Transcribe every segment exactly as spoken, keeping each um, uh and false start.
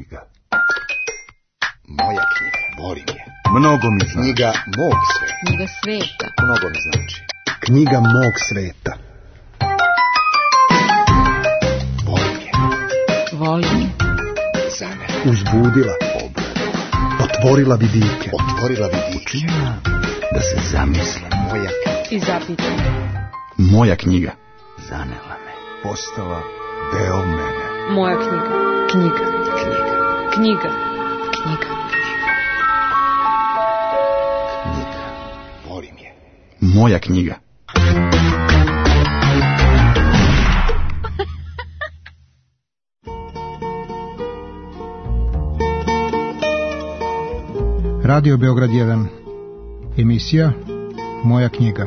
knjiga. Moja knjiga. Volim je. Mnogo mi znači. Knjiga mog sveta. Knjiga sveta. Mnogo mi znači. Knjiga mog sveta. Volim je. Volim je. Za mene. Uzbudila. Otvorila vidike. Otvorila vidike. Učinila da se zamislim. Moja knjiga. I zapitam. Moja knjiga. Zanela me. Postala deo mene. Moja knjiga. Knjiga. Knjiga. Knjiga. Knjiga. Knjiga. Volim je. Moja knjiga. Radio Beograd jedan. Emisija Moja knjiga.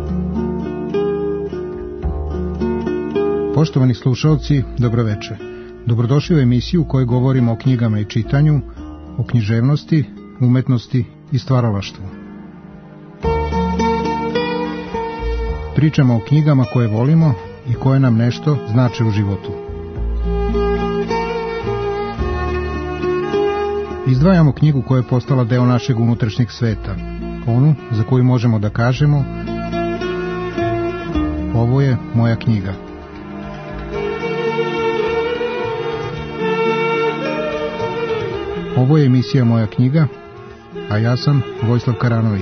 Poštovani slušalci, dobroveče. Dobrodošli u emisiju u kojoj govorimo o knjigama i čitanju, o književnosti, umetnosti i stvaralaštvu. Pričamo o knjigama koje volimo i koje nam nešto znače u životu. Izdvajamo knjigu koja je postala deo našeg unutrašnjeg sveta, onu za koju možemo da kažemo: ovo je moja knjiga. Ovo je emisija Moja knjiga, a ja sam Vojislav Karanović.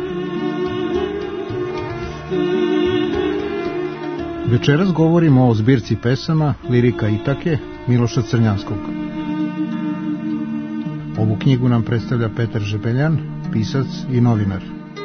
Večeras govorimo o zbirci pesama Lirika Itake Miloša Crnjanskog. Ovu knjigu nam predstavlja Petar Žebeljan, pisac i novinar.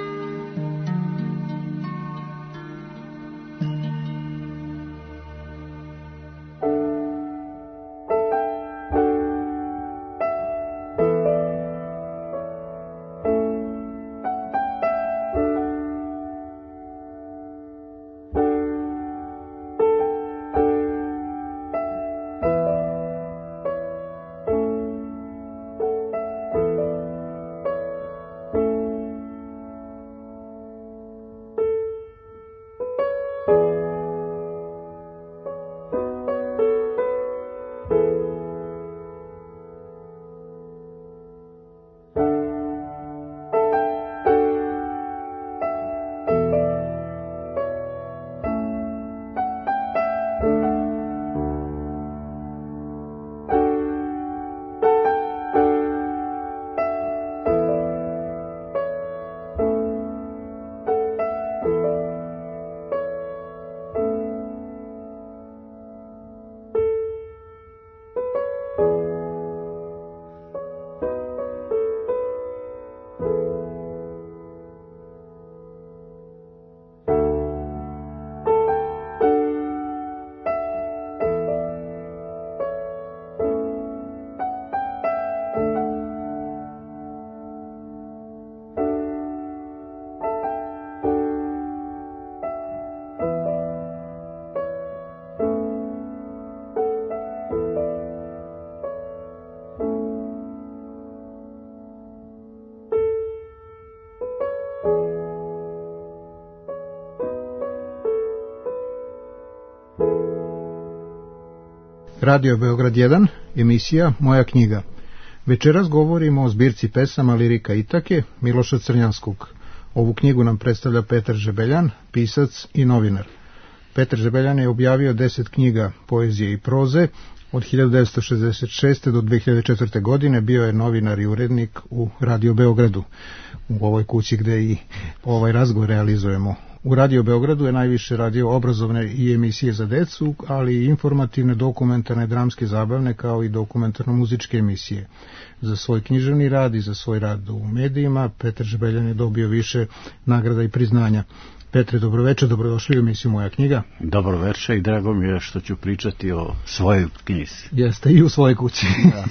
Radio Beograd jedan, emisija Moja knjiga. Večeras govorimo o zbirci pesama Lirika Itake Miloša Crnjanskog. Ovu knjigu nam predstavlja Petar Žebeljan, pisac i novinar. Petar Žebeljan je objavio deset knjiga poezije i proze. Od hiljadu devetsto šezdeset šeste do dve hiljade četvrte. godine bio je novinar i urednik u Radio Beogradu, u ovoj kući gde i ovaj razgovor realizujemo. U Radio Beogradu je najviše radio obrazovne i emisije za decu, ali i informativne, dokumentarne, dramske, zabavne, kao i dokumentarno-muzičke emisije. Za svoj književni rad i za svoj rad u medijima Petar Žebeljan je dobio više nagrada i priznanja. Petre, dobroveče, dobrodošli u emisiju Moja knjiga. Dobroveče i drago mi je što ću pričati o svojoj knjizi. Jeste, i u svojoj kući. Da.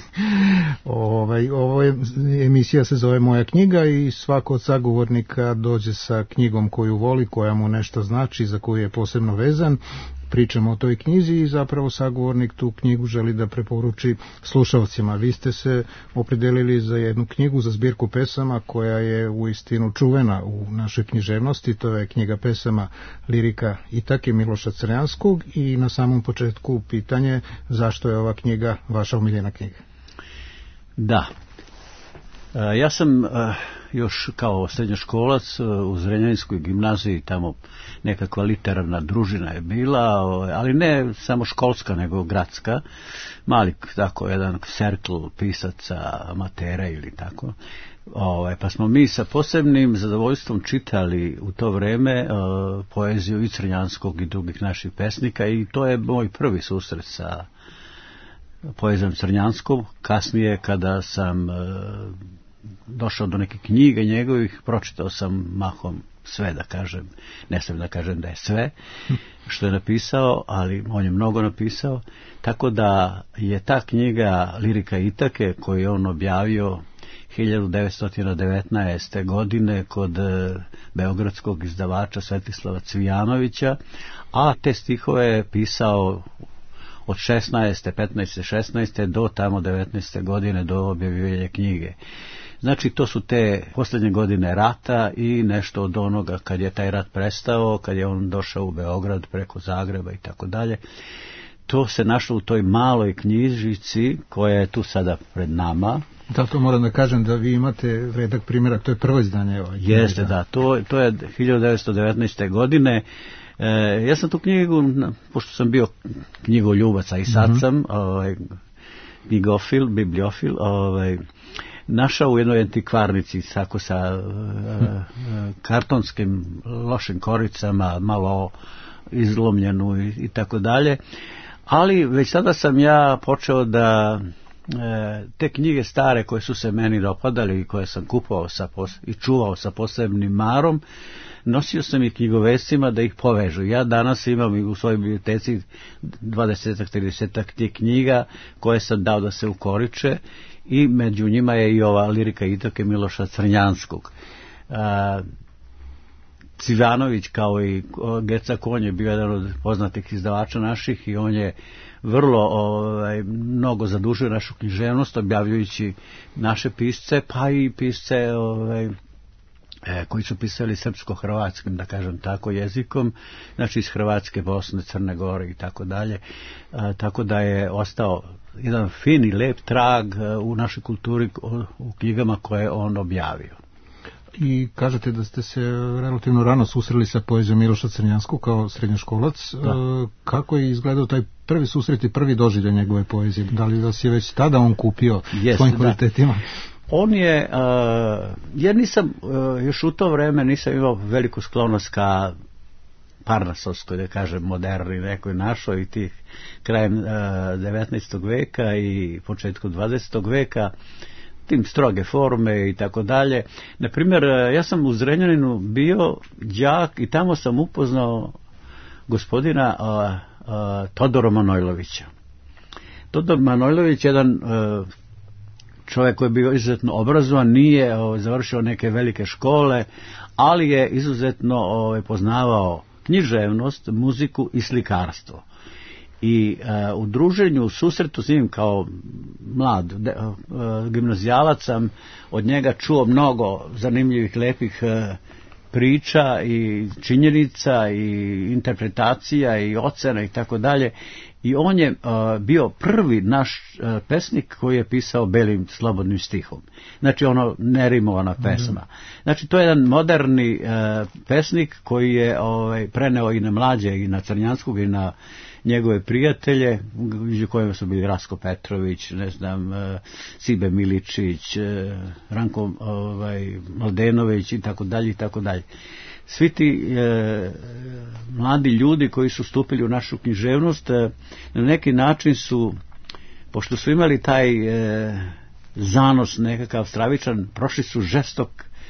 ovaj, ovo je, emisija se zove Moja knjiga i svako od sagovornika dođe sa knjigom koju voli, koja mu nešto znači, za koju je posebno vezan. Pričamo o toj knjizi i zapravo sagovornik tu knjigu želi da preporuči slušalcima. Vi ste se opredelili za jednu knjigu, za zbirku pesama koja je uistinu čuvena u našoj književnosti. To je knjiga pesama Lirika Itake Miloša Crnjanskog i na samom početku pitanje zašto je ova knjiga vaša omiljena knjiga? Da. E, ja sam e, još kao srednjoškolac e, u Zrenjaninskoj gimnaziji, tamo nekakva literarna družina je bila, o, ali ne samo školska, nego gradska. Mali, tako, jedan cirkl pisaca, amatera ili tako. O, pa smo mi sa posebnim zadovoljstvom čitali u to vreme o, poeziju i Crnjanskog i drugih naših pesnika i to je moj prvi susret sa poezijom Crnjanskom. Kasnije, kada sam e, došao do neke knjige njegovih, pročitao sam mahom sve, da kažem, ne sam da kažem da je sve što je napisao, ali on je mnogo napisao, tako da je ta knjiga Lirika Itake, koju je on objavio hiljadu devetsto devetnaeste. godine kod e, beogradskog izdavača Svetislava Cvijanovića, a te stihove je pisao od šesnaeste, petnaeste, šesnaeste do tamo devetnaeste. godine, do objavljivanja knjige. Znači, to su te posljednje godine rata i nešto od onoga kad je taj rat prestao, kad je on došao u Beograd preko Zagreba i tako dalje. To se našlo u toj maloj knjižici koja je tu sada pred nama. Da, to moram da kažem da vi imate vredak primjerak, to je prvo izdanje ovaj. Jeste, da, to, to je hiljadu devetsto devetnaeste. godine. E, ja sam tu knjigu, pošto sam bio knjigoljubac, a i sad sam, mm-hmm. ovaj, knjigofil, bibliofil, ovaj, našao u jednoj antikvarnici tako sa uh, kartonskim lošim koricama, malo izlomljenu i, i tako dalje. Ali već sada sam ja počeo da e, te knjige stare koje su se meni dopadali i koje sam kupovao sa pos, i čuvao sa posebnim marom, nosio sam i knjigovescima da ih povežu. Ja danas imam u svojoj biblioteci dvadesetak, tridesetak tih knjiga koje sam dao da se ukoriče i među njima je i ova Lirika Itake Miloša Crnjanskog. A, Cvijanović kao i Geca Konj je bio jedan od poznatih izdavača naših i on je vrlo ovaj, mnogo zadužio našu književnost objavljujući naše pisce, pa i pisce ovaj, e, koji su pisali srpsko-hrvatskim, da kažem tako, jezikom, znači iz Hrvatske, Bosne, Crne Gore i tako dalje. Tako da je ostao jedan fin i lep trag u našoj kulturi u knjigama koje on objavio. I kažete da ste se relativno rano susreli sa poezijom Miloša Crnjanskog kao srednjoškolac. Da. Kako je izgledao taj prvi susret i prvi doživljaj njegove poezije? Da li vas je već tada on kupio yes, svojim kvalitetima? On je, uh, jer nisam, uh, još u to vreme nisam imao veliku sklonost ka Parnasovskoj, da kažem, moderni nekoj našoj i tih krajem uh, devetnaestog veka i početku dvadesetog veka, tim stroge forme i tako dalje. Naprimjer, ja sam u Zrenjaninu bio đak i tamo sam upoznao gospodina uh, uh, Todora Manojlovića. Todor Manojlović je jedan uh, čovjek koji je bio izuzetno obrazovan, nije uh, završio neke velike škole, ali je izuzetno uh, poznavao književnost, muziku i slikarstvo. I uh, u druženju, u susretu s njim kao mlad de, uh, gimnazijalac sam od njega čuo mnogo zanimljivih, lepih uh, priča i činjenica i interpretacija i ocena i tako dalje. I on je uh, bio prvi naš uh, pesnik koji je pisao belim slobodnim stihom. Znači ono nerimovana pesma. Znači to je jedan moderni uh, pesnik koji je ovaj, preneo i na mlađe i na Crnjanskog i na njegove prijatelje, među kojima su bili Rasko Petrović, ne znam, Sibe Miličić, Ranko ovaj, Mladenović i tako dalje i tako dalje. Svi ti e, mladi ljudi koji su stupili u našu književnost e, na neki način su, pošto su imali taj e, zanos nekakav stravičan, prošli su žestok,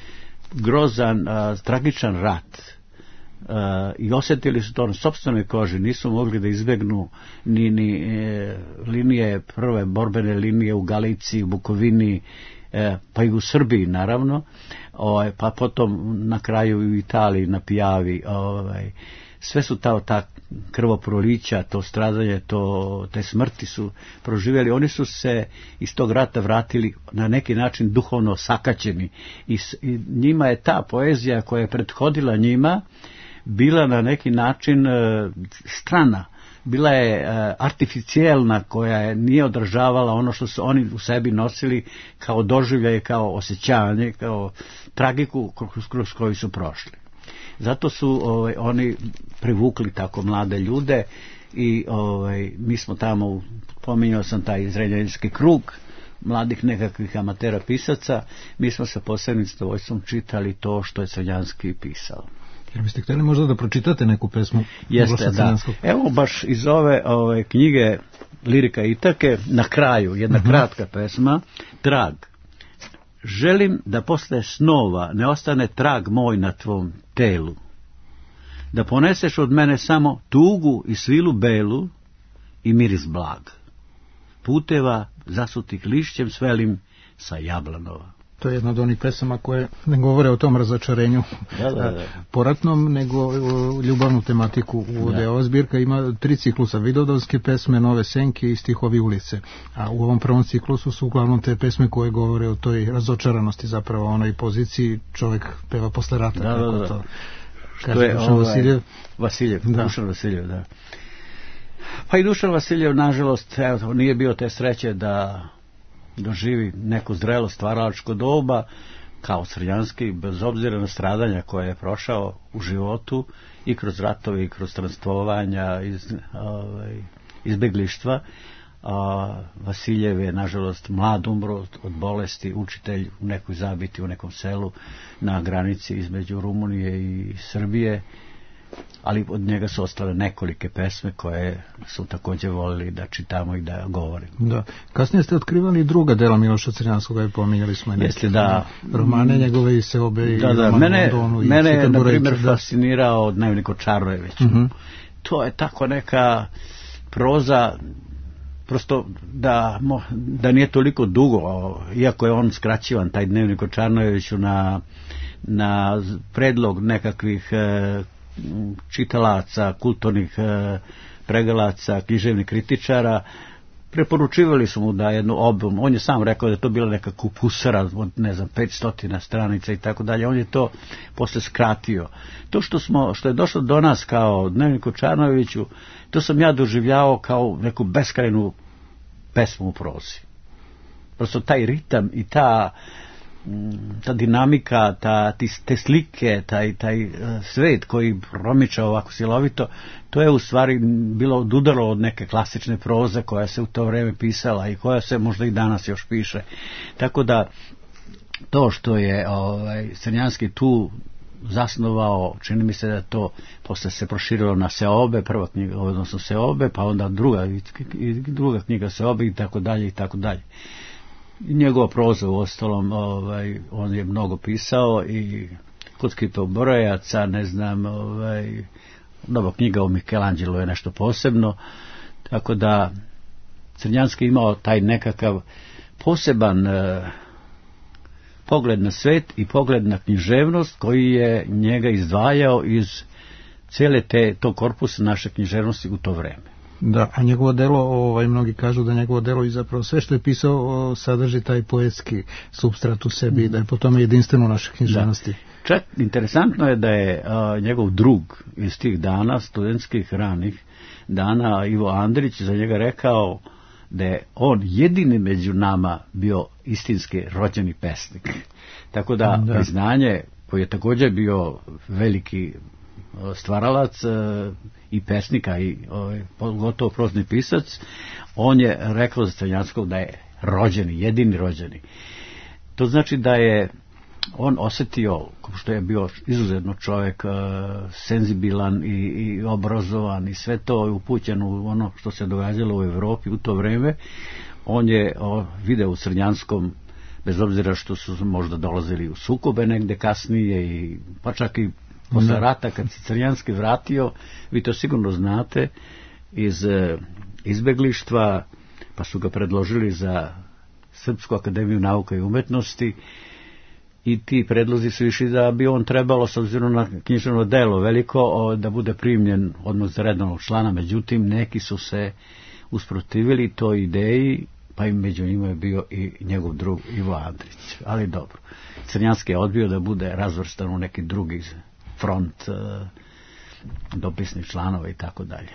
grozan, a, tragičan rat. Uh, i osjetili su to na sopstvenoj koži, nisu mogli da izbegnu ni, ni e, linije, prve borbene linije u Galiciji, u Bukovini, e, pa i u Srbiji naravno, ovaj, pa potom na kraju i u Italiji, na Pijavi, ovaj, sve su ta, ta krvoprolića, to stradanje, to, te smrti su proživjeli. Oni su se iz tog rata vratili na neki način duhovno sakaćeni i, i njima je ta poezija koja je prethodila njima bila na neki način e, strana. bila je uh, artificijelna, koja je nije odražavala ono što su oni u sebi nosili kao doživljaje, kao osjećanje, kao tragiku kroz, kroz koju su prošli. Zato su ovaj, oni privukli tako mlade ljude i ovaj, mi smo tamo, pominjao sam taj zrenjaninski krug mladih nekakvih amatera pisaca, mi smo sa posebnim zadovoljstvom čitali to što je Crnjanski pisao. Jer biste htjeli možda da pročitate neku pesmu? Jeste, da. Evo baš iz ove, ove knjige Lirika Itake, na kraju jedna uh-huh. kratka pesma, Trag. Želim da posle snova ne ostane trag moj na tvom telu, da poneseš od mene samo tugu i svilu belu i miris blag, puteva zasutih lišćem svelim sa Jablanova. To je jedna od onih pesama koje ne govore o tom razočarenju da, da, da. poratnom, nego ljubavnu tematiku uvode. Ova zbirka ima tri ciklusa: Vidovdanske pesme, Nove senke i Stihovi ulice. A u ovom prvom ciklusu su uglavnom te pesme koje govore o toj razočaranosti, zapravo onoj poziciji čovjek peva posle rata. Da, da, da. To što je Dušan ovaj, Vasiljev. Vasiljev, da. Dušan Vasiljev, da. Pa i Dušan Vasiljev, nažalost, evo, nije bio te sreće da doživi neko zrelo stvaralačko doba kao Crnjanski, bez obzira na stradanja koje je prošao u životu i kroz ratove i kroz transtovanja iz, ovaj, izbeglištva. A Vasiljev je nažalost mlad umro od bolesti, učitelj u nekoj zabiti u nekom selu na granici između Rumunije i Srbije, ali od njega su ostale nekolike pesme koje su također volili da čitamo i da govorimo. Da. Kasnije ste otkrivali i druga dela Miloša Crnjanskog, i pominjali smo neke. Jeste, da. Romane njegove i Seobe i da, da. Roman Mene, Londonu i mene je, na primjer, da. fascinirao Dnevnik o Čarnojeviću. Uh-huh. To je tako neka proza, prosto da, da nije toliko dugo, iako je on skraćivan, taj Dnevnik o Čarnojeviću, na, na predlog nekakvih e, čitalaca, kulturnih e, pregalaca, književnih kritičara, preporučivali su mu da jednu obom, on je sam rekao da je to bila neka kupusara od, ne znam, petstotina stranica i tako dalje, on je to posle skratio. To što smo, što je došlo do nas kao Dnevnik o Čarnojeviću, to sam ja doživljavao kao neku beskrajnu pesmu u prozi. Prosto taj ritam i ta ta dinamika, ta, te slike, taj, taj svet koji promiča ovako silovito, to je u stvari bilo odudaralo od neke klasične proze koja se u to vrijeme pisala i koja se možda i danas još piše. Tako da to što je ovaj, Crnjanski tu zasnovao, čini mi se da to posle se proširilo na Seobe, prva knjiga, odnosno Seobe, pa onda druga, i druga knjiga Seobe i tako dalje i tako dalje. Njegova proza u ostalom, ovaj, on je mnogo pisao i kod Skipa Brojaca, ne znam, ovaj, nova knjiga o Michelangelo je nešto posebno, tako da Crnjanski imao taj nekakav poseban eh, pogled na svet i pogled na književnost koji je njega izdvajao iz cijele te, tog korpusa naše književnosti u to vreme. Da, a njegovo delo, ovaj, mnogi kažu da njegovo delo i zapravo sve što je pisao sadrži taj poetski supstrat u sebi, mm. da je po tome jedinstveno naše književnosti. Da. Čak interesantno je da je a, njegov drug iz tih dana, studentskih ranih dana, Ivo Andrić, za njega rekao da je on jedini među nama bio istinski rođeni pesnik. Tako da, da. priznanje, koji je također bio veliki stvaralac i pesnika i gotovo prozni pisac, on je rekao za Crnjanskog da je rođeni, jedini rođeni. To znači da je on osjetio, što je bio izuzetno čovjek, senzibilan i, i obrazovan i sve to je upućen u ono što se događalo u Europi u to vrijeme, on je o, video u Crnjanskom, bez obzira što su možda dolazili u sukobe negde kasnije i pa čak i posle rata, kad se Crnjanski vratio, vi to sigurno znate, iz izbeglištva, pa su ga predložili za Srpsku akademiju nauka i umetnosti i ti predlozi su išli da bi on trebalo, s obzirom na književno delo veliko, da bude primljen odmah za redovnog člana, međutim neki su se usprotivili toj ideji, pa i među njima je bio i njegov drug Ivo Andrić. Ali dobro, Crnjanski je odbio da bude razvrstan u neki drugi front uh, dopisnih članova i tako dalje.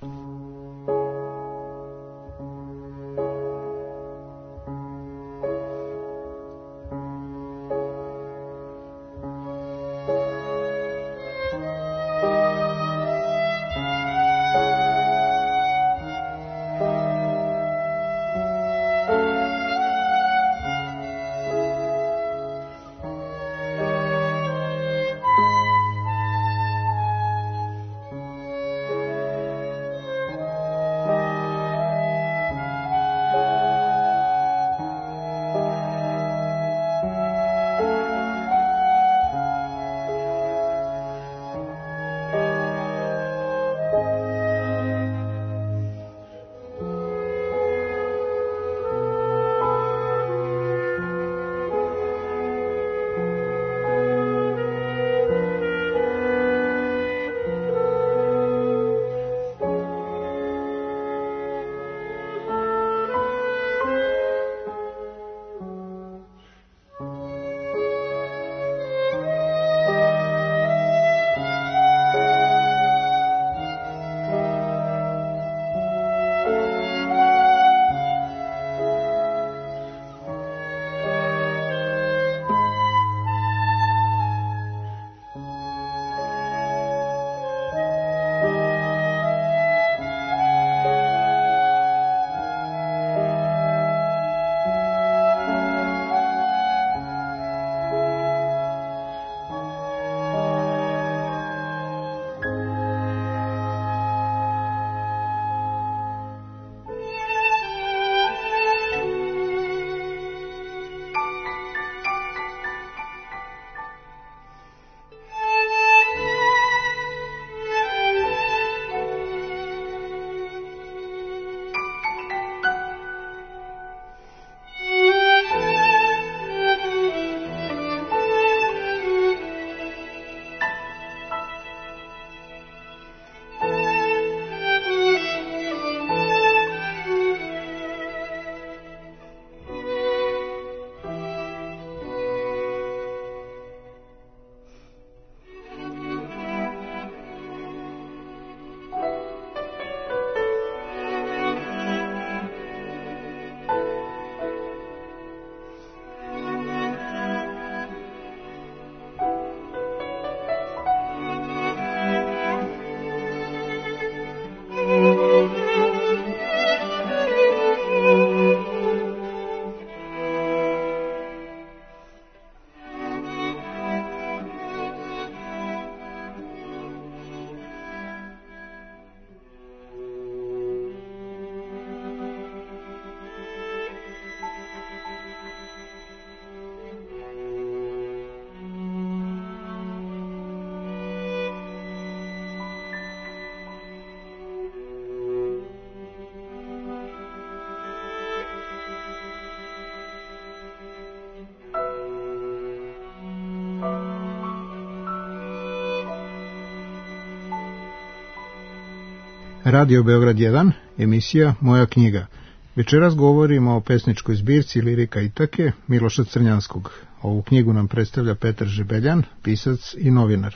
Radio Beograd jedan, emisija Moja knjiga. Večeras govorimo o pesničkoj zbirci Lirika Itake Miloša Crnjanskog. Ovu knjigu nam predstavlja Petar Žebeljan, pisac i novinar.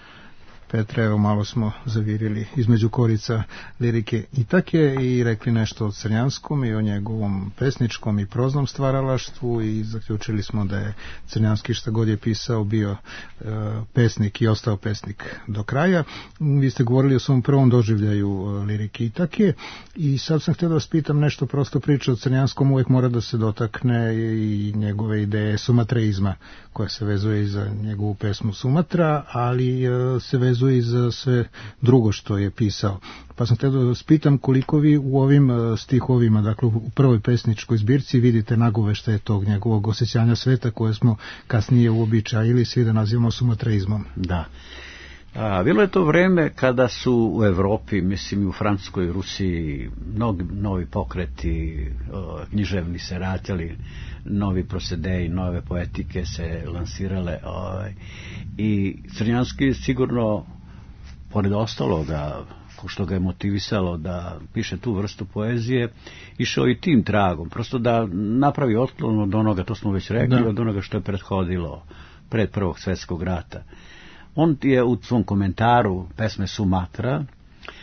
Petre, evo malo smo zavirili između korica Lirike Itake i rekli nešto o Crnjanskom i o njegovom pesničkom i proznom stvaralaštvu i zaključili smo da je Crnjanski šta god je pisao bio e, pesnik i ostao pesnik do kraja. Vi ste govorili o svom prvom doživljaju Lirike Itake i sad sam htio da vas pitam nešto, prosto priča o Crnjanskom uvijek mora da se dotakne i njegove ideje sumatreizma koja se vezuje i za njegovu pesmu Sumatra, ali e, se vezuje i za sve drugo što je pisao. Pa sam htio da vas pitam koliko vi u ovim stihovima, dakle u prvoj pesničkoj zbirci, vidite nagoveštaje tog njegovog osjećanja sveta koje smo kasnije uobičajili svi da nazivamo sumatreizmom. Da. A, bilo je to vreme kada su u Evropi, mislim i u Francuskoj, Rusiji, mnogi novi pokreti, o, književni se rađali, novi prosedeji, nove poetike se lansirale. O, I Crnjanski je sigurno, pored ostaloga, što ga je motivisalo da piše tu vrstu poezije, išao i tim tragom, prosto da napravi otklon od onoga, to smo već rekli, da. od onoga što je prethodilo pred Prvog svjetskog rata. On je u svom komentaru pesme Sumatra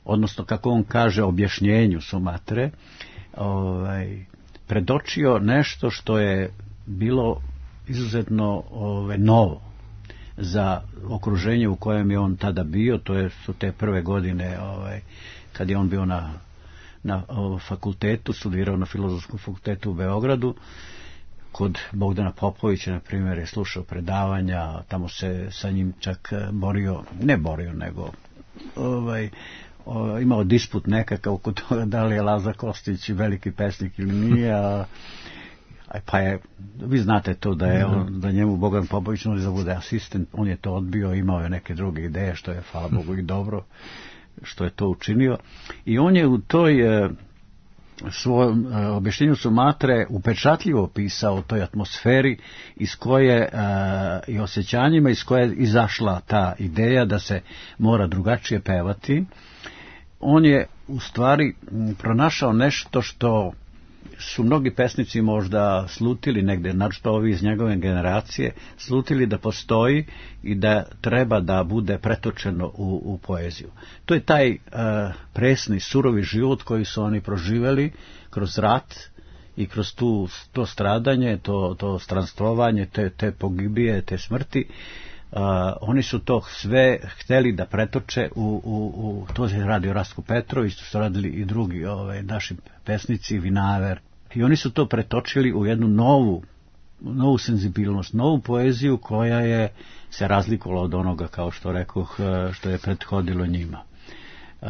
odnosno kako on kaže objašnjenju Sumatre, ovaj, predočio nešto što je bilo izuzetno ovaj, novo za okruženje u kojem je on tada bio. To je, su te prve godine ovaj, kad je on bio na, na ovaj, fakultetu, studirao na Filozofskom fakultetu u Beogradu. Kod Bogdana Popovića, na primjer, je slušao predavanja, tamo se sa njim čak borio, ne borio, nego ovaj, o, imao disput nekakav oko toga da li je Lazar Kostić veliki pesnik ili nije, a, pa je, vi znate to da je on, da njemu Bogdan Popović nudi da bude asistent, on je to odbio, imao je neke druge ideje, što je, hvala Bogu, i dobro što je to učinio. I on je u toj e, svojom e, objašnjenju Sumatre upečatljivo pisao o toj atmosferi iz koje e, i osjećanjima iz koje je izašla ta ideja da se mora drugačije pevati. On je u stvari pronašao nešto što su mnogi pesnici možda slutili negde, naročito ovi iz njegove generacije, slutili da postoji i da treba da bude pretočeno u, u poeziju. To je taj uh, presni, surovi život koji su oni proživeli kroz rat i kroz tu, to stradanje, to, to stranstvovanje, te, te pogibije, te smrti. Uh, oni su to sve hteli da pretoče u, u, u to je radio Rastko Petrović, to su radili i drugi ovaj, naši pesnici, Vinaver, i oni su to pretočili u jednu novu novu senzibilnost, novu poeziju koja je se razlikovala od onoga, kao što rekoh, što je prethodilo njima. Uh,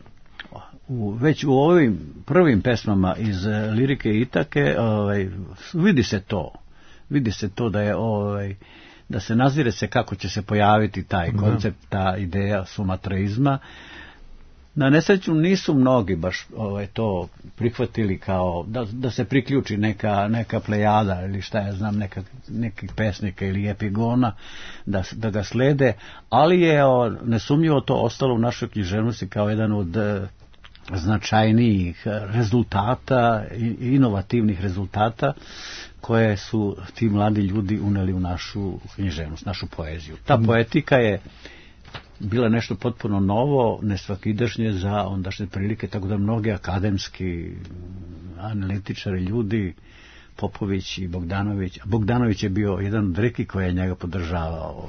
u, već u ovim prvim pesmama iz Lirike Itake ovaj, vidi se to vidi se to da je ovaj da se nazire se kako će se pojaviti taj koncept, ta ideja sumatreizma. Na nesreću nisu mnogi baš ovaj, to prihvatili kao da, da se priključi neka, neka plejada ili šta ja znam, neka, nekih pesnika ili epigona da, da ga slede, ali je o, nesumnjivo to ostalo u našoj književnosti kao jedan od e, značajnijih rezultata, inovativnih rezultata koje su ti mladi ljudi uneli u našu književnost, našu poeziju. Ta poetika je bila nešto potpuno novo, nesvakidašnje za ondašnje prilike, tako da mnogi akademski analitičari, ljudi, Popović i Bogdanović, a Bogdanović je bio jedan od reki koji je njega podržavao.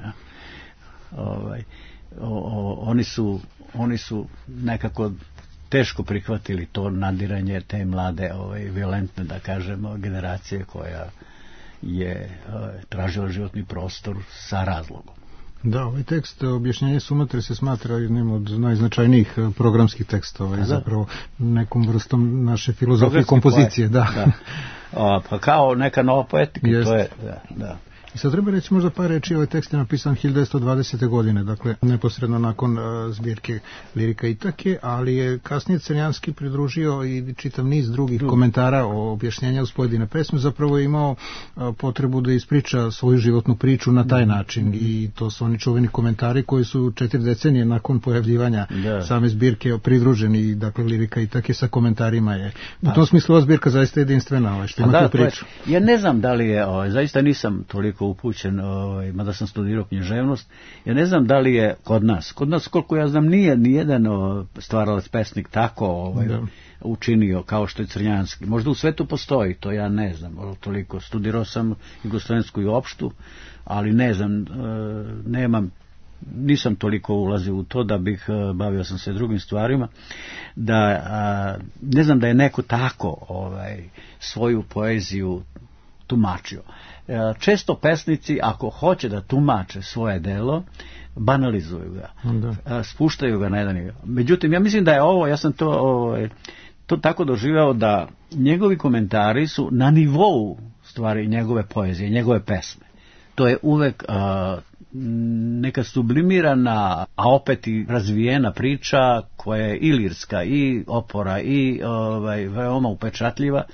ovaj, o, o, oni, su, oni su nekako teško prihvatili to nadiranje te mlade, ovaj, violentne, da kažemo, generacije koja je ovaj, tražila životni prostor sa razlogom. Da, ovaj tekst objašnjenje Sumatre se smatra jednim od najznačajnijih programskih tekstova i zapravo nekom vrstom naše filozofije kompozicije. Da. Da. O, pa kao neka nova poetika. To je, da, da. I sad treba reći možda par reči, ovaj tekst je napisan hiljadu devetsto dvadesete. godine, dakle neposredno nakon uh, zbirke Lirika Itake, ali je kasnije Crnjanski pridružio i čitav niz drugih Drugi. komentara o objašnjenja uz pojedine pesme, zapravo je imao uh, potrebu da ispriča svoju životnu priču na taj način mm. i to su oni čuveni komentari koji su četiri decenije nakon pojavljivanja da. same zbirke pridruženi, dakle Lirika Itake sa komentarima je. U pa. tom smislu ova zbirka zaista jedinstvena, ovaj, što ima da, tu priču. Je, ja ne znam da li je, ovaj, zaista nisam toliko upućen, ovaj, mada sam studirao književnost, ja ne znam da li je kod nas, kod nas koliko ja znam nije nijedan stvaralac pesnik tako ovaj, učinio kao što je Crnjanski. Možda u svetu postoji, to ja ne znam, toliko studirao sam jugoslovensku i opštu, ali ne znam, nemam, nisam toliko ulazio u to da bih, bavio sam se drugim stvarima, da ne znam da je neko tako ovaj, svoju poeziju tumačio. Često pesnici, ako hoće da tumače svoje delo, banalizuju ga, da. spuštaju ga na jedan nivo. Međutim, ja mislim da je ovo, ja sam to, ovo, to tako doživeo da njegovi komentari su na nivou stvari njegove poezije, njegove pesme. To je uvek a, neka sublimirana, a opet i razvijena priča koja je i lirska, i opora, i ovaj, veoma upečatljiva.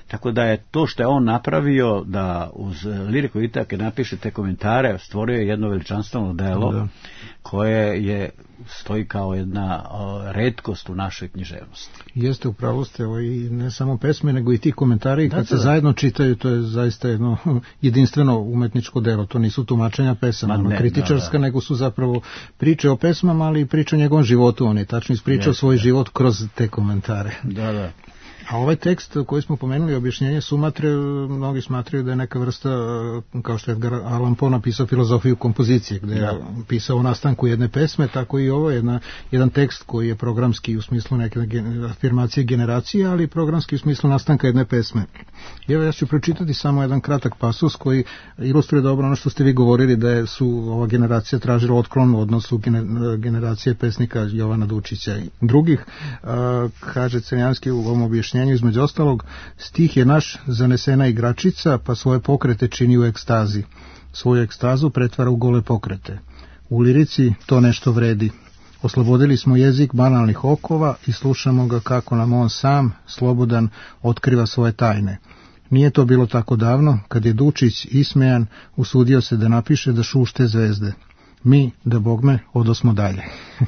Tako da je to što je on napravio, da uz Liriku Itake napiše te komentare, stvorio je jedno veličanstveno delo da. koje je stoji kao jedna o, retkost u našoj književnosti. Jeste, upravo ste, ovo, i ne samo pesme, nego i ti komentari, kad da, se da. zajedno čitaju, to je zaista jedno jedinstveno umetničko delo. To nisu tumačenja pesama, Ma, ne, kritičarska, da, da. nego su zapravo priče o pesmama, ali i priče o njegovom životu. On je tačno ispričao Jeste. svoj život kroz te komentare. Da, da. A ovaj tekst koji smo pomenuli, objašnjenje Sumatre, mnogi smatraju da je neka vrsta, kao što je Edgar Allan Poe napisao filozofiju kompozicije, gde je pisao o nastanku jedne pesme, tako i ovo je jedna, jedan tekst koji je programski u smislu neke afirmacije generacije, ali programski u smislu nastanka jedne pesme. I evo ja ću pročitati samo jedan kratak pasus koji ilustruje dobro ono što ste vi govorili, da je su ova generacija tražila otklon u odnosu generacije pesnika Jovana Dučića i drugih. A, kaže Crnjanski u ovom objašnjenju, između ostalog, stih je naš zanesena igračica, pa svoje pokrete čini u ekstazi. Svoju ekstazu pretvara u gole pokrete. U lirici to nešto vredi. Oslobodili smo jezik banalnih okova i slušamo ga kako nam on sam, slobodan, otkriva svoje tajne. Nije to bilo tako davno, kad je Dučić, ismejan, usudio se da napiše da šušte zvezde. Mi, da bogme, odosmo dalje.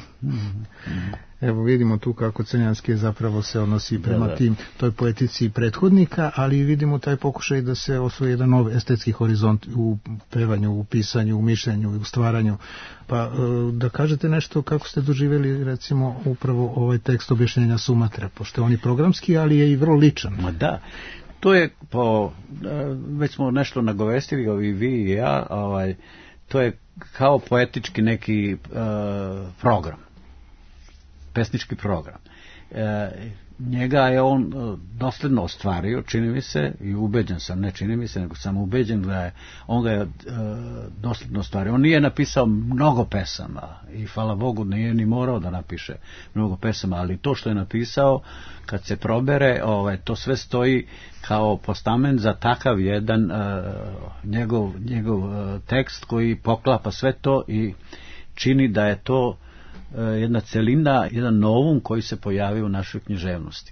Evo vidimo tu kako Crnjanski zapravo se odnosi prema da, da. tim toj poetici prethodnika, ali vidimo taj pokušaj da se osvoji jedan nov estetski horizont u pevanju, u pisanju, u mišljenju i u stvaranju. Pa da kažete nešto kako ste doživjeli recimo upravo ovaj tekst objašnjenja Sumatre, pošto je on i programski, ali je i vrlo ličan. Ma da, to je po, već smo nešto nagovestili i vi i ja, ovaj, to je kao poetički neki uh, program. Pesnički program. E, njega je on e, dosledno ostvario, čini mi se, i ubeđen sam, ne čini mi se, nego sam ubeđen da je, on ga je e, dosledno ostvario. On nije napisao mnogo pesama i hvala Bogu nije ni morao da napiše mnogo pesama, ali to što je napisao, kad se probere, ovaj, to sve stoji kao postament za takav jedan e, njegov, njegov e, tekst koji poklapa sve to i čini da je to jedna celina, jedan novum koji se pojavio u našoj književnosti.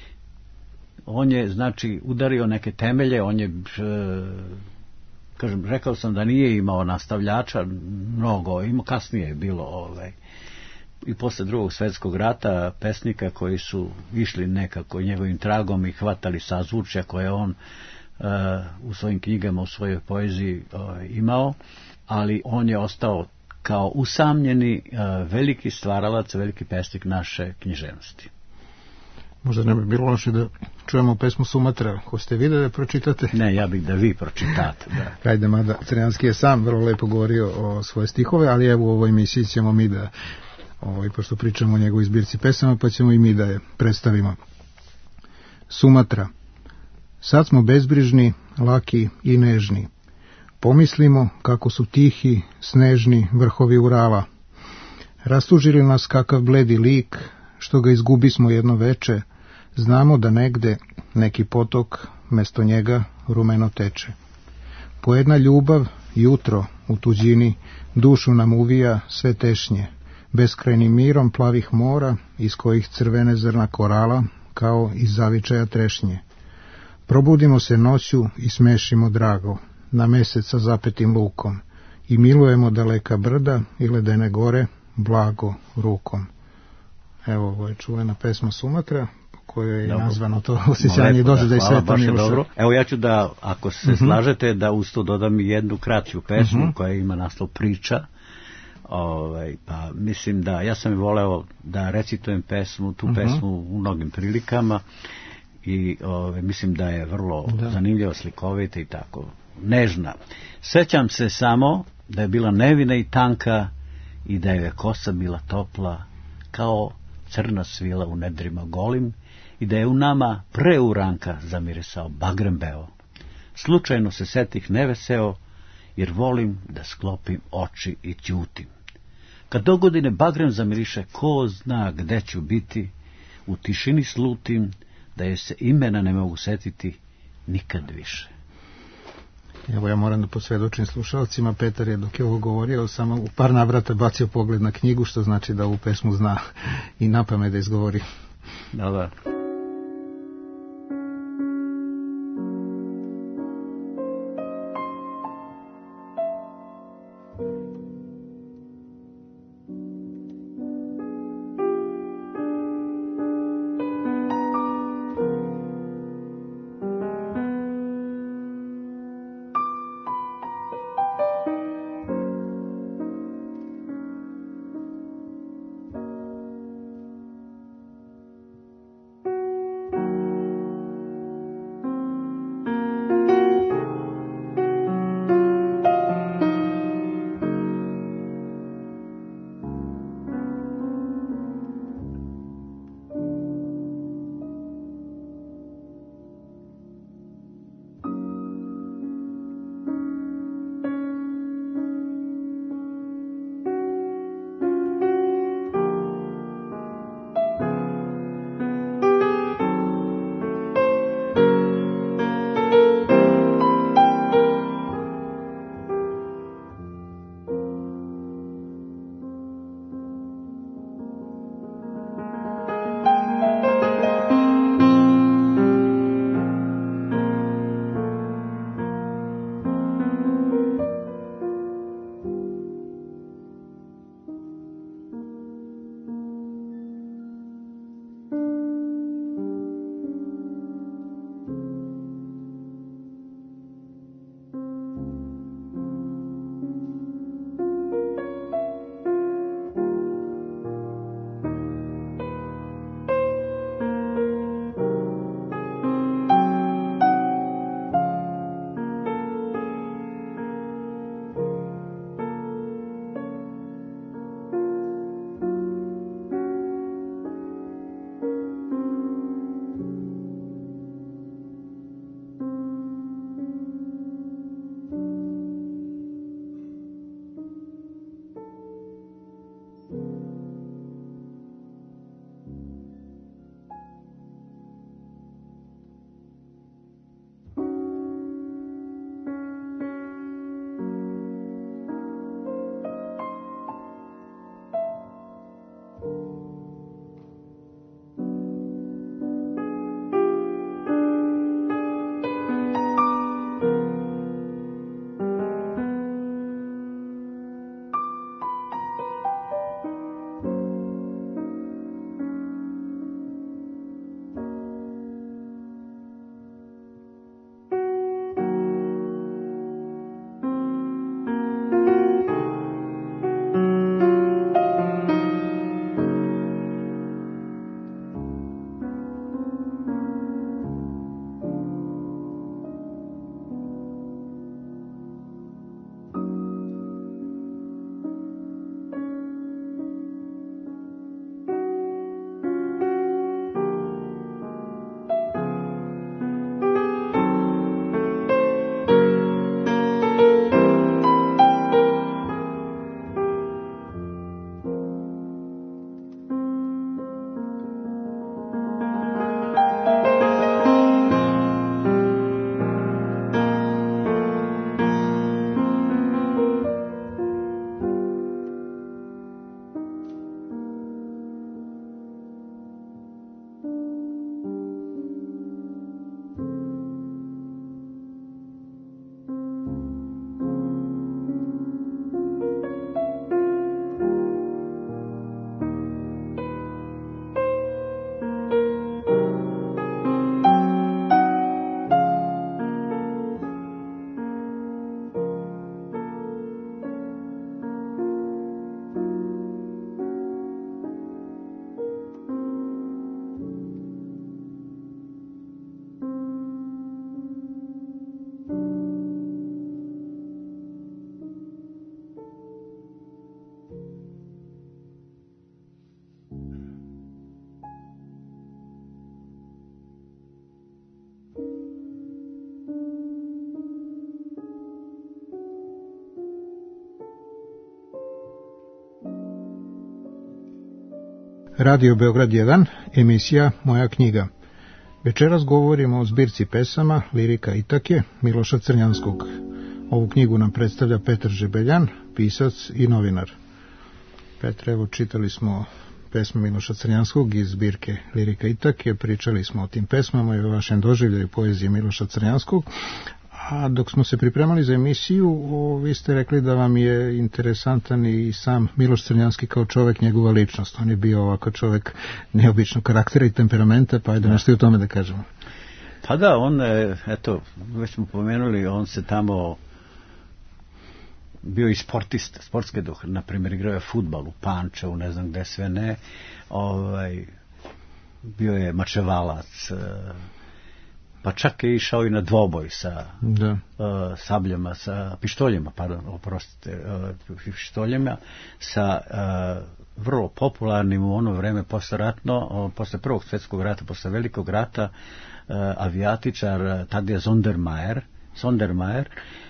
On je, znači, udario neke temelje, on je, kažem, rekao sam da nije imao nastavljača mnogo, imao kasnije je bilo, ovaj, i posle drugog svjetskog rata, pesnika koji su išli nekako njegovim tragom i hvatali sazvučja koje on uh, u svojim knjigama, u svojoj poeziji uh, imao, ali on je ostao kao usamljeni uh, veliki stvaralac, veliki pesnik naše književnosti. Možda ne bi bilo loše da čujemo pesmu Sumatra, ko ste vi da pročitate? Ne, ja bih da vi pročitate. Da. Hajde, mada Crnjanski je sam vrlo lepo govorio o svoje stihove, ali evo u ovoj emisiji ćemo mi da, ovaj, pošto pričamo o njegovoj zbirci pesama, pa ćemo i mi da je predstavimo. Sumatra. Sad smo bezbrižni, laki i nežni. Pomislimo kako su tihi, snežni vrhovi Urala. Rastužili nas kakav bledi lik, što ga izgubismo jedno veče, znamo da negde neki potok mesto njega rumeno teče. Pojedna ljubav, jutro u tuđini, dušu nam uvija sve tešnje, beskrajnim mirom plavih mora, iz kojih crvene zrna korala, kao iz zavičaja trešnje. Probudimo se noću i smešimo drago, na mesec sa zapetim lukom, i milujemo daleka brda i ledene gore, blago rukom. Evo, ovo je čuvena pesma Sumatra, koju je dobro nazvano to osjećanje i doživljaj Sveta Miloša. Evo ja ću da, ako se uh-huh. slažete, da uz to dodam jednu kraću pesmu uh-huh. koja ima naslov Priča. Ovaj, pa mislim da, ja sam voleo da recitujem pesmu, tu uh-huh. pesmu u mnogim prilikama i ovaj, mislim da je vrlo da. zanimljivo, slikovita i tako nežna. Sećam se samo da je bila nevina i tanka i da je kosa bila topla kao crna svila u nedrima golim i da je u nama preuranka zamirisao bagrem beo. Slučajno se setih neveseo, jer volim da sklopim oči i ćutim. Kad dogodine bagrem zamiriše, ko zna gde ću biti, u tišini slutim, da je se imena ne mogu setiti nikad više. Evo ja moram da posvjedočim slušalcima, Petar je dok je ovo govorio samo u par navrata bacio pogled na knjigu, što znači da ovu pesmu zna i napamet da izgovori. Da, da. Radio Beograd jedan, emisija Moja knjiga. Večeras govorimo o zbirci pesama Lirika Itake Miloša Crnjanskog. Ovu knjigu nam predstavlja Petar Žebeljan, pisac i novinar. Petre, evo čitali smo pesme Miloša Crnjanskog iz zbirke Lirika Itake, pričali smo o tim pesmama i o vašem doživljaju poezije Miloša Crnjanskog. A dok smo se pripremali za emisiju, o, vi ste rekli da vam je interesantan i sam Miloš Crnjanski kao čovek, njegova ličnost. On je bio ovako čovek neobičnog karaktera i temperamenta, pa ajde nešto i o tome da kažemo. Pa da, on, eto, već smo pomenuli, on se tamo bio i sportista, sportski duh, na primjer igrao je fudbal u Pančevu, ne znam gde sve ne, ovaj, bio je mačevalac, pa čak je išao i na dvoboj sa da. uh, sabljama, sa pištoljima, pardon, oprostite, uh, pištoljima, sa uh, vrlo popularnim u ono vreme posleratno, uh, posle prvog svjetskog rata, posle velikog rata, uh, avijatičar uh, Tadija Sondermajer, Sondermajer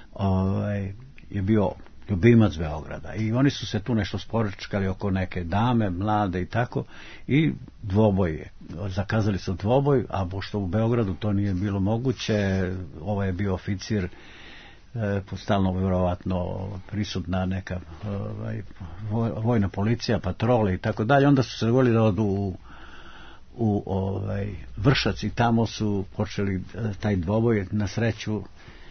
uh, je bio ljubimac Beograda i oni su se tu nešto sporečkali oko neke dame, mlade i tako, i dvoboj je. Zakazali su dvoboj, a pošto u Beogradu to nije bilo moguće, ovo je bio oficir, e, stalno vjerovatno prisutna neka e, vojna policija, patrole i tako dalje, onda su se dogovorili da odu u, u ovaj, Vršac i tamo su počeli e, taj dvoboj. Na sreću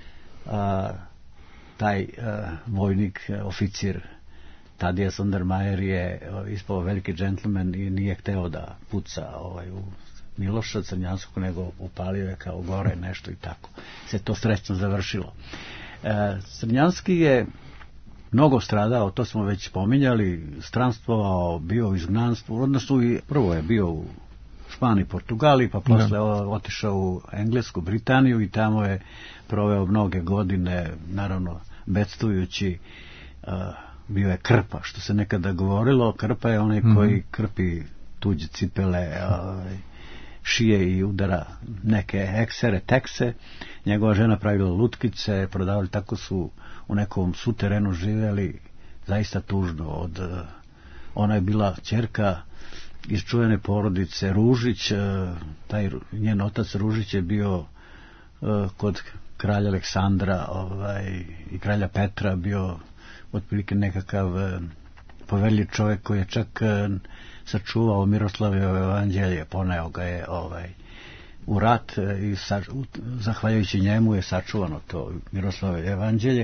a, taj uh, vojnik, uh, oficir Tadija Sondermajer je uh, ispao veliki džentlmen i nije hteo da puca ovaj, u Miloša Crnjanskog, nego upalio je kao gore nešto i tako. Se to srećno završilo. Uh, Crnjanski je mnogo stradao, to smo već pominjali, stranstvovao, bio u izgnanstvu, odnosno i prvo je bio u Španiji, Portugali, pa posle da. otišao u Englesku, Britaniju i tamo je proveo mnoge godine, naravno bedstujući, uh, bio je krpa, što se nekada govorilo. Krpa je onaj mm-hmm. koji krpi tuđe cipele, uh, šije i udara neke eksere, tekse. Njegova žena pravila lutkice, prodavali, tako su u nekom suterenu živjeli, zaista tužno. Od, uh, ona je bila ćerka iz čuvene porodice Ružić, uh, taj njen otac Ružić je bio uh, kod kralja Aleksandra ovaj, i kralja Petra, bio otprilike nekakav eh, poveljiv čovjek koji je čak eh, sačuvao Miroslavljevo evanđelje, poneo ga je ovaj, u rat eh, i sa, u, zahvaljujući njemu je sačuvano to Miroslavljevo evanđelje.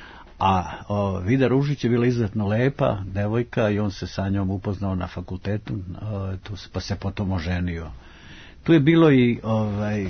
A o, Vida Ružić je bila izuzetno lepa devojka i on se sa njom upoznao na fakultetu, o, tu, pa se potom oženio. Tu je bilo i ovaj,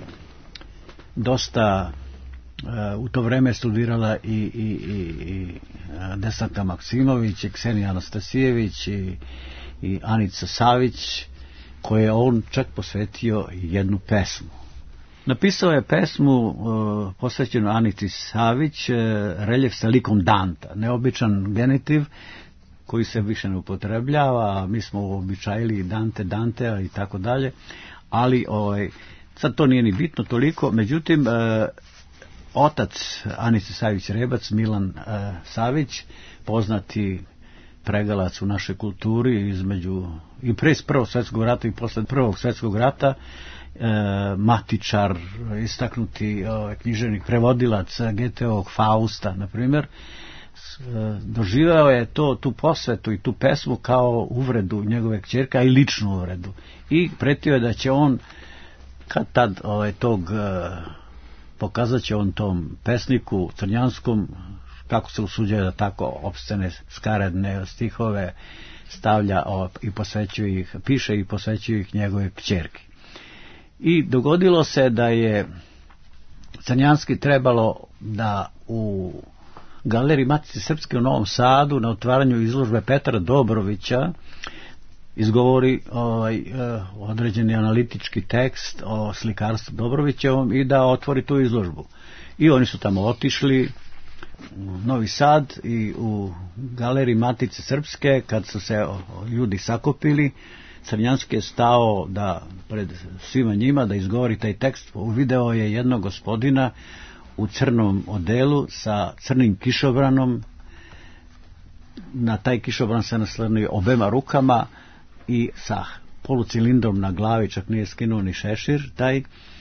dosta. Uh, u to vreme studirala i, i, i, i Desanka Maksimović i Ksenija Anastasijević i, i Anica Savić, koje je on čak posvetio jednu pesmu. Napisao je pesmu uh, posvećenu Anici Savić, uh, reljef sa likom Danta, neobičan genitiv koji se više ne upotrebljava, mi smo uobičajili Dante, Dantea i tako dalje, ali ovaj, sad to nije ni bitno toliko, međutim uh, otac Anice Savić-Rebac, Milan uh, Savić, poznati pregalac u našoj kulturi između i pre prvog svjetskog rata i posle prvog svjetskog rata, uh, matičar, istaknuti uh, književnik, prevodilac G T ovog Fausta, na primjer, uh, doživao je to, tu posvetu i tu pesmu kao uvredu njegove kćerka i ličnu uvredu. I pretio je da će on kad tad ovaj, tog uh, pokazat će on tom pesniku Crnjanskom kako se usuđuje da tako opscene skaredne stihove stavlja o, i posvećuje ih, piše i posvećuje ih njegove kćerki. I dogodilo se da je Crnjanski trebalo da u Galeriji Matice Srpske u Novom Sadu na otvaranju izložbe Petra Dobrovića izgovori ovaj, određeni analitički tekst o slikarstvu Dobrovićevom i da otvori tu izložbu. I oni su tamo otišli u Novi Sad i u Galeriji Matice Srpske, kad su se ljudi sakupili, Crnjanski je stao da pred svima njima da izgovori taj tekst. Uvideo je jednog gospodina u crnom odelu sa crnim kišobranom, na taj kišobran se naslonio obema rukama i sa polucilindrom na glavi, čak nije skinuo ni šešir taj,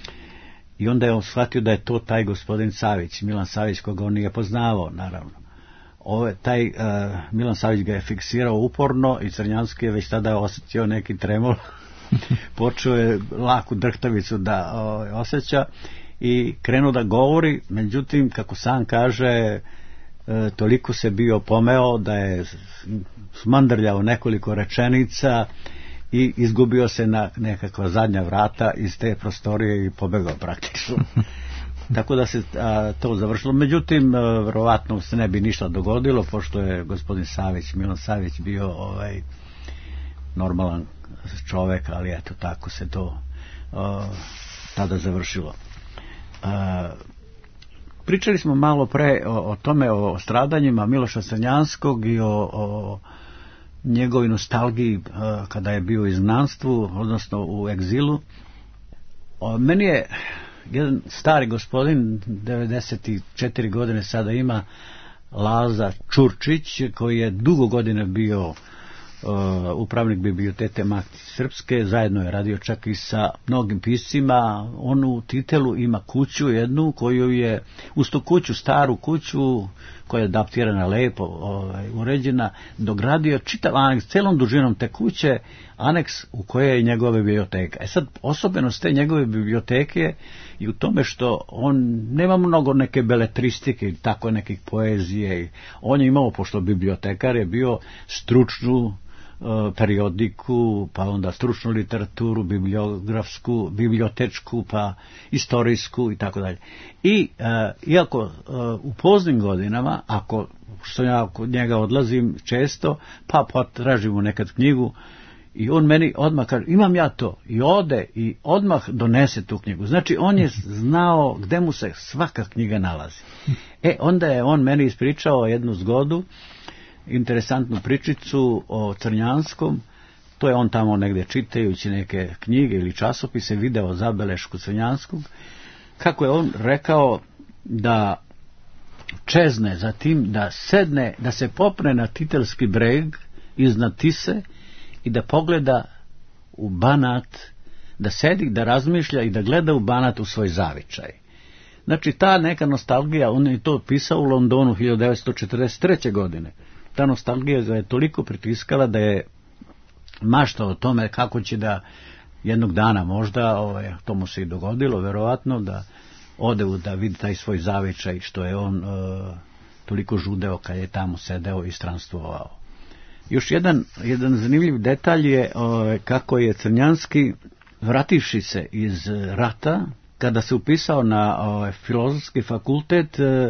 i onda je on shvatio da je to taj gospodin Savić, Milan Savić, koga on nije poznavao, naravno. Ove, taj uh, Milan Savić ga je fiksirao uporno i Crnjanski je već tada osjetio neki tremor, počeo je laku drhtavicu da uh, osjeća i krenuo da govori, međutim, kako sam kaže, uh, toliko se bio pomeo da je smandrljao nekoliko rečenica i izgubio se na nekakva zadnja vrata iz te prostorije i pobegao praktično. Tako da se a, to završilo. Međutim, a, verovatno se ne bi ništa dogodilo, pošto je gospodin Savić, Milan Savić, bio ovaj normalan čovek, ali eto, tako se to a, tada završilo. A, pričali smo malo pre o, o tome, o stradanjima Miloša Crnjanskog i o, o njegovoj nostalgiji a, kada je bio u izgnanstvu, odnosno u egzilu. O, meni je jedan stari gospodin, devedeset četiri godine sada ima, Laza Čurčić, koji je dugo godine bio uh, upravnik biblioteke Matice Srpske, zajedno je radio čak i sa mnogim piscima. On u Titelu ima kuću jednu koju je, uz tu kuću, staru kuću koja je adaptirana, lepo ovaj, uređena, dogradio čitav aneks, celom dužinom te kuće, aneks u kojoj je njegova biblioteka. E sad, osobenost te njegove biblioteke i u tome što on nema mnogo neke beletristike, tako nekih poezije. On je imao, pošto bibliotekar je bio, stručnu periodiku, pa onda stručnu literaturu, bibliografsku, bibliotečku, pa istorijsku i tako dalje. I uh, iako uh, u poznim godinama, ako što ja kod njega odlazim često, pa potražim mu nekad knjigu i on meni odmah kaže, imam ja to, i ode i odmah donese tu knjigu. Znači on je znao gde mu se svaka knjiga nalazi. E, onda je on meni ispričao jednu zgodu, interesantnu pričicu o Crnjanskom. To je on tamo negdje čitajući neke knjige ili časopise video zabelešku Crnjanskog, kako je on rekao da čezne za tim da sedne, da se popne na Titelski breg iznad Tise i da pogleda u Banat, da sedi, da razmišlja i da gleda u Banat u svoj zavičaj. Znači ta neka nostalgija, on je to pisao u Londonu hiljadu devetsto četrdeset treće godine. Ta nostalgija ga je toliko pritiskala da je maštao o tome kako će da jednog dana možda, ovaj, to mu se i dogodilo, verovatno, da ode da vidi taj svoj zavičaj što je on e, toliko žudeo kad je tamo sedeo i stranstvovao. Još jedan, jedan zanimljiv detalj je e, kako je Crnjanski, vrativši se iz rata, kada se upisao na e, filozofski fakultet, e,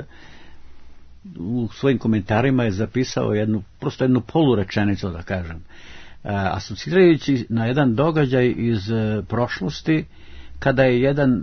u svojim komentarima je zapisao jednu, prosto jednu polurečenicu, da kažem, asocirajući na jedan događaj iz prošlosti, kada je jedan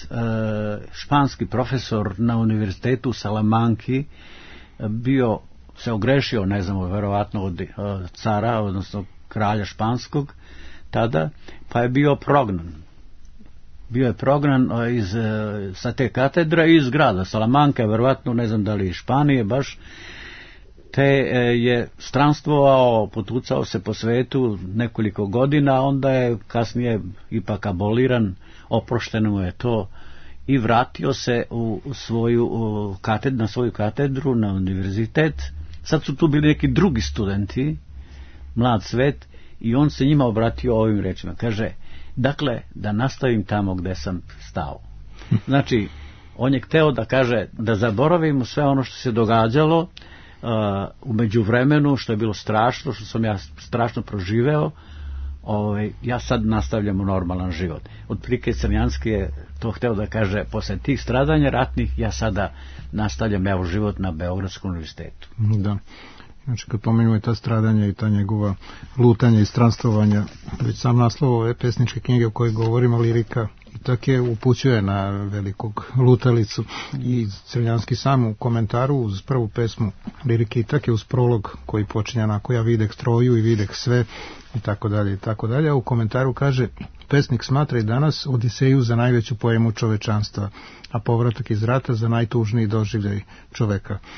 španski profesor na univerzitetu u Salamanki bio, se ogrešio, ne znamo, verovatno od cara, odnosno kralja španskog tada, pa je bio prognan. Bio je prognan iz, sa te katedre i iz grada Salamanke, verovatno, ne znam da li iz Španije baš, te je stranstvovao, potucao se po svetu nekoliko godina, onda je kasnije ipak aboliran, oprošteno mu je to i vratio se u svoju u katedru, na svoju katedru, na univerzitet. Sad su tu bili neki drugi studenti, mlad svet, i on se njima obratio ovim rečima. Kaže, dakle, da nastavim tamo gde sam stao. Znači, on je hteo da kaže da zaboravimo sve ono što se događalo uh, u međuvremenu, što je bilo strašno, što sam ja strašno proživeo. Ovaj, ja sad nastavljam u normalan život. Otprilike Crnjanski je to hteo da kaže, posle tih stradanja ratnih, ja sada nastavljam evo život na Beogradskom univerzitetu. Da. Znači, kad pomenjamo ta stradanja i ta njegova lutanja i stranstvovanja, već sam naslov ove pesničke knjige o kojoj govorimo, Lirika itak je upućuje na velikog lutalicu, i Crnjanski sam u komentaru uz prvu pesmu Lirike itak je uz prolog koji počinje onako, ja videk stroju i videk sve i tako dalje i tako dalje. A u komentaru kaže, pesnik smatra i danas Odiseju za najveću poemu čovečanstva, a povratak iz rata za najtužniji doživljaj čoveka.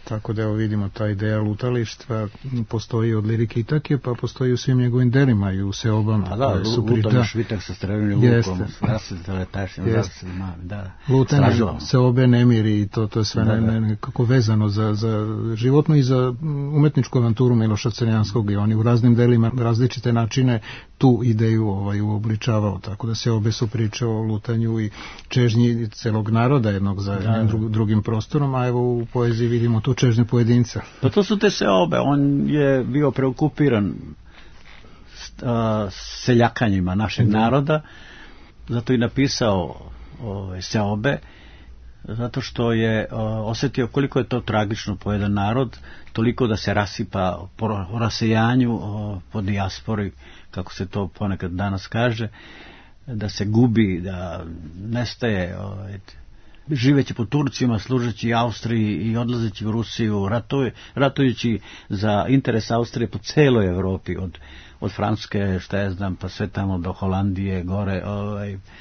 Tako da evo vidimo ta ideja lutalištva postoji od Lirike Itake, pa postoji u svim njegovim delima i u seobama. A da, lutanje švitak sa streljenim lukom, rasvetele tašnim, da. Lutanje, seobe, nemiri i to, to je sve da, ne, nekako vezano za, za životnu i za umetničku avanturu Miloša Crnjanskog i oni u raznim delima različite načine tu ideju ovaj, uobličavao, tako da seobe su priče o lutanju i čežnji celog naroda jednog za jednim dru, drugim prostorom, a evo u poeziji vidimo tu čežnju pojedinca. Pa to su te seobe, on je bio preokupiran a, seljakanjima našeg da. naroda, zato i napisao ove, seobe, zato što je a, osjetio koliko je to tragično po jedan narod, toliko da se rasipa po rasejanju a, po dijaspori, kako se to ponekad danas kaže, da se gubi, da nestaje, ovaj, živeći po Turcima, služeći Austriji i odlazeći u Rusiju, ratuje, ratujući za interes Austrije po celoj Evropi, od, od Francuske, šta ja znam, pa sve tamo do Holandije, gore, ovaj, e,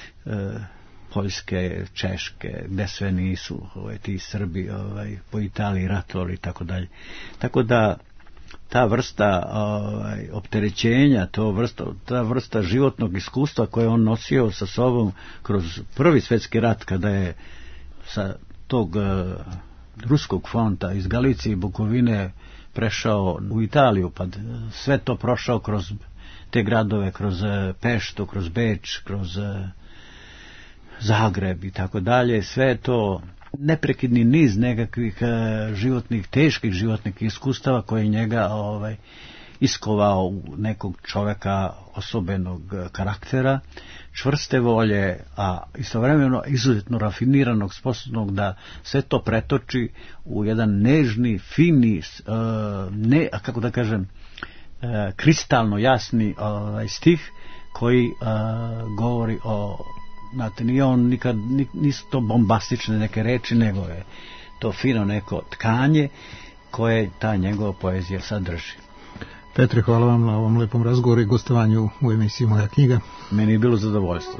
Poljske, Češke, gde sve nisu, ovaj, ti Srbi, ovaj, po Italiji ratovali i tako dalje. Tako da ta vrsta ovaj, opterećenja, to vrsta, ta vrsta životnog iskustva koje on nosio sa sobom kroz prvi svjetski rat, kada je sa tog uh, ruskog fronta iz Galicije i Bukovine prešao u Italiju, pa sve to prošao kroz te gradove, kroz uh, Peštu, kroz Beč, kroz uh, Zagreb i tako dalje, sve to neprekidni niz nekakvih uh, životnih, teških životnih iskustava koje njega ovaj, iskovao u nekog čoveka osobenog uh, karaktera, čvrste volje, a istovremeno izuzetno rafiniranog, sposobnog da sve to pretoči u jedan nežni, fini, uh, ne, a kako da kažem, uh, kristalno jasni uh, stih koji uh, govori o, znate, nije on nikad, nisu to bombastične neke reči, nego je to fino neko tkanje koje ta njegova poezija sadrži. Petre, hvala vam na ovom lepom razgovoru i gostovanju u emisiji Moja knjiga. Meni je bilo zadovoljstvo.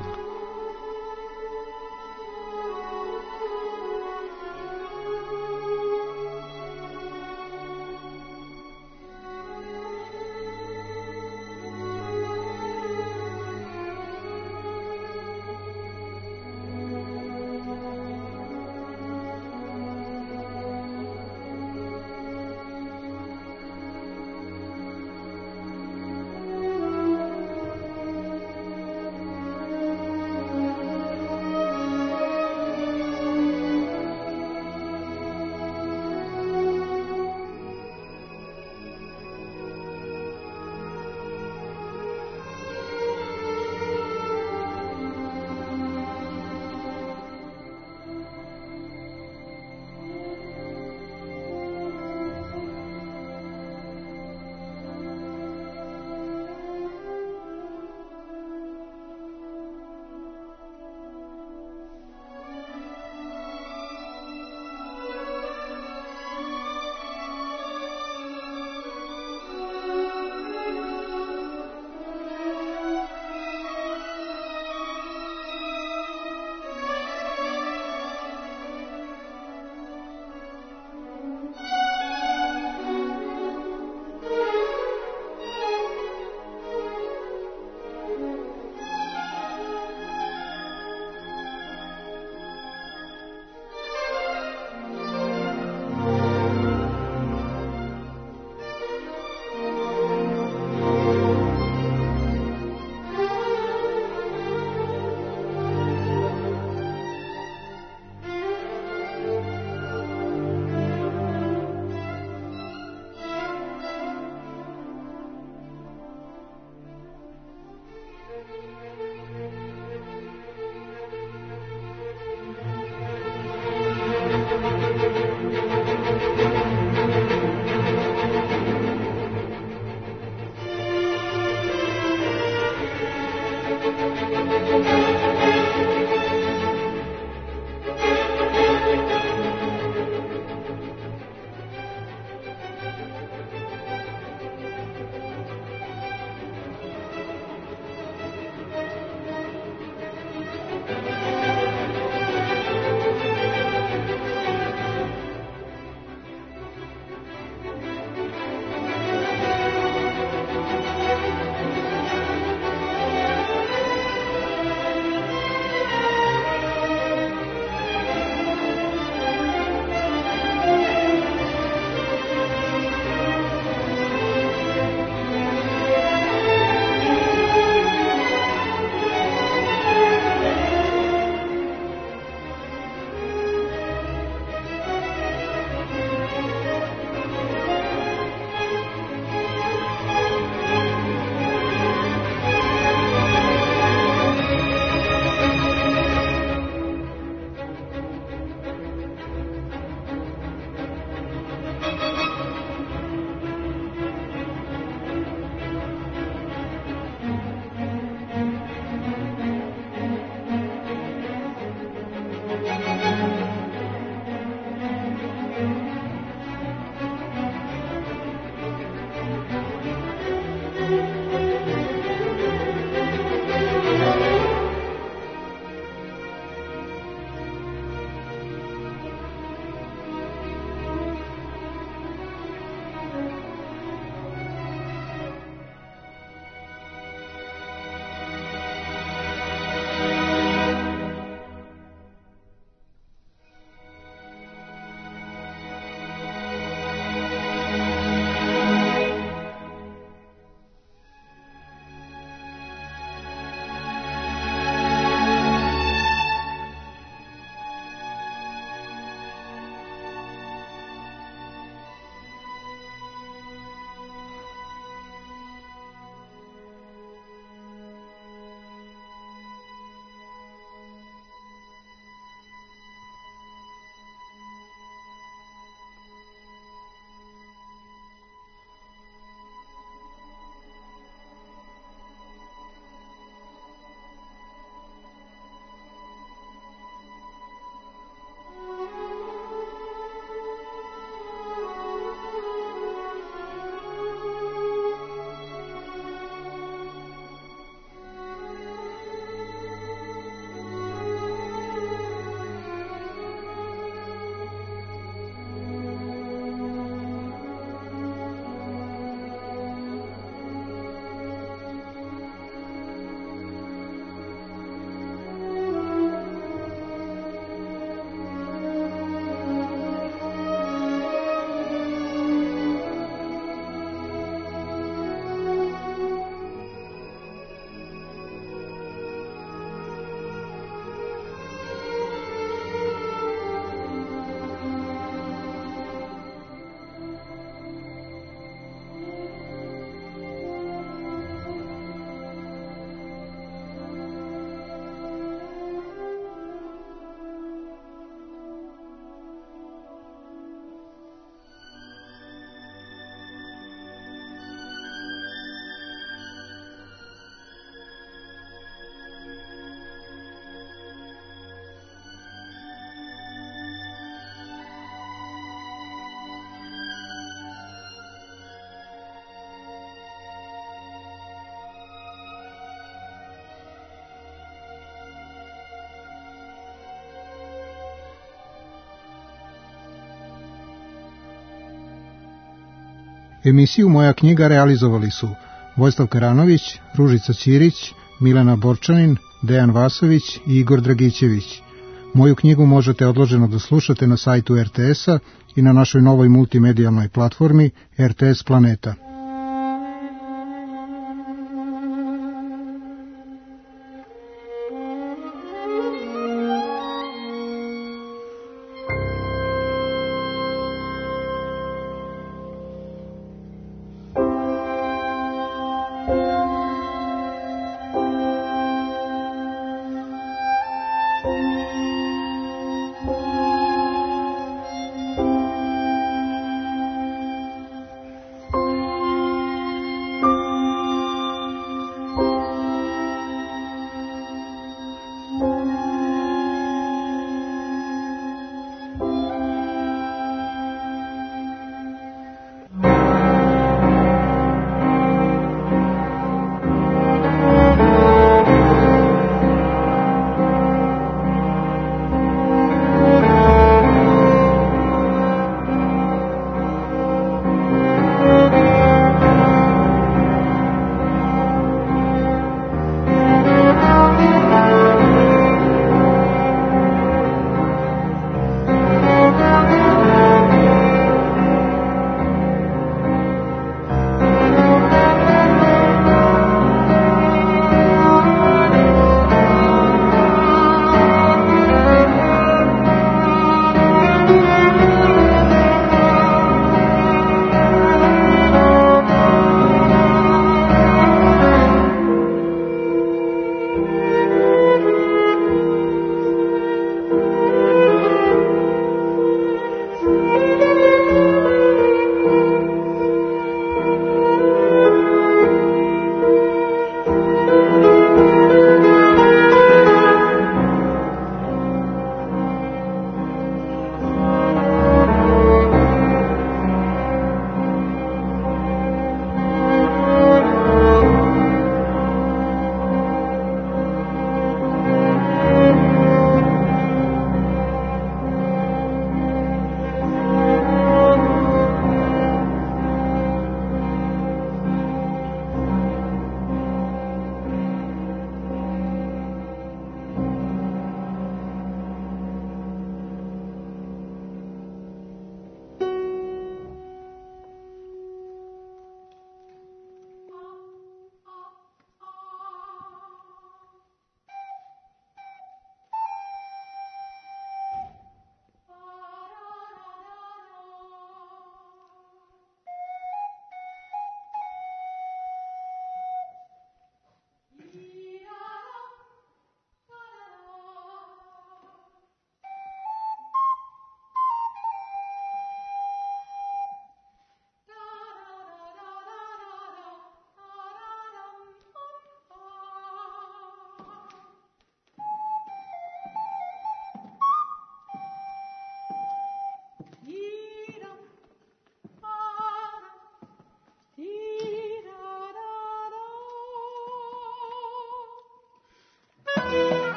Emisiju Moja knjiga realizovali su Vojislav Karanović, Ružica Ćirić, Milena Borčanin, Dejan Vasović i Igor Dragićević. Moju knjigu možete odloženo da slušate na sajtu er te es-a i na našoj novoj multimedijalnoj platformi er te es Planeta.